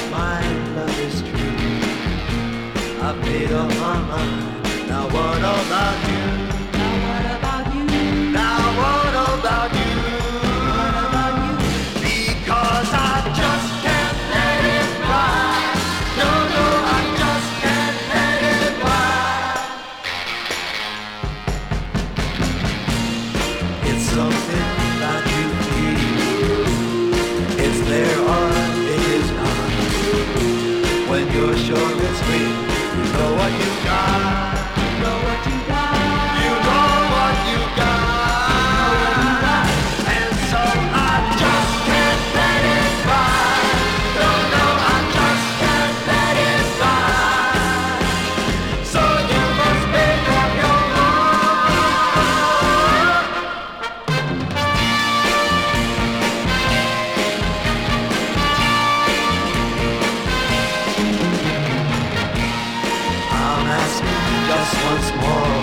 my love is true. I've made up my mind. Now what about you? Now what about you? Now what about you? What about you? Because I just can't let it ride. No, no, I just can't let it ride. It's something that you feel. It's there or it is not. When you're sure it's real, you know what you got. You know what you got. You know what you got. And so I just can't let it ride. No, no, I just can't let it ride. So you must make up your mind. I'm asking just once more.